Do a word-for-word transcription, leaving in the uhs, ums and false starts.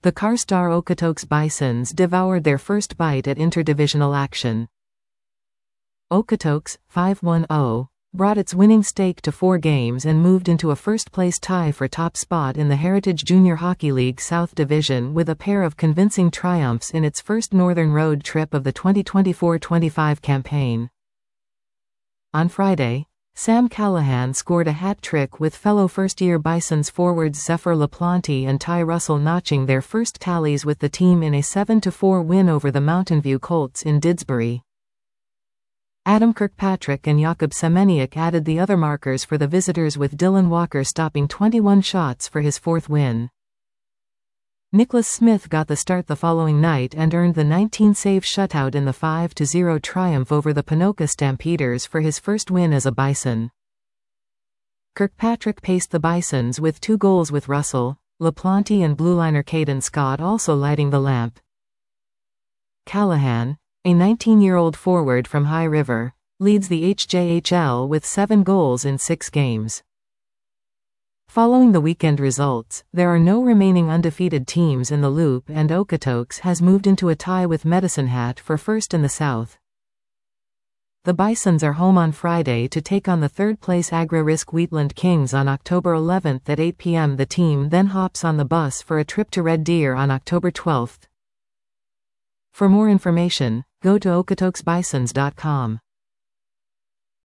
The Carstar Okotoks Bisons devoured their first bite at interdivisional action. Okotoks, five one oh, brought its winning stake to four games and moved into a first-place tie for top spot in the Heritage Junior Hockey League South Division with a pair of convincing triumphs in its first northern road trip of the twenty twenty-four twenty-five campaign. On Friday, Sam Callahan scored a hat trick with fellow first-year Bisons forwards Zephyr LaPlante and Ty Russell notching their first tallies with the team in a seven to four win over the Mountain View Colts in Didsbury. Adam Kirkpatrick and Jakub Semeniuk added the other markers for the visitors with Dylan Walker stopping twenty-one shots for his fourth win. Nicholas Smith got the start the following night and earned the nineteen-save shutout in the five to zero triumph over the Ponoka Stampeders for his first win as a Bison. Kirkpatrick paced the Bisons with two goals with Russell, LaPlante and blueliner Caden Scott also lighting the lamp. Callahan, a nineteen-year-old forward from High River, leads the H J H L with seven goals in six games. Following the weekend results, there are no remaining undefeated teams in the Loop and Okotoks has moved into a tie with Medicine Hat for first in the South. The Bisons are home on Friday to take on the third-place Agri-Risk Wheatland Kings on October eleventh at eight p m The team then hops on the bus for a trip to Red Deer on October twelfth. For more information, go to okotoks bisons dot com.